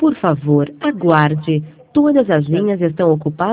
Por favor, aguarde. Todas as linhas estão ocupadas.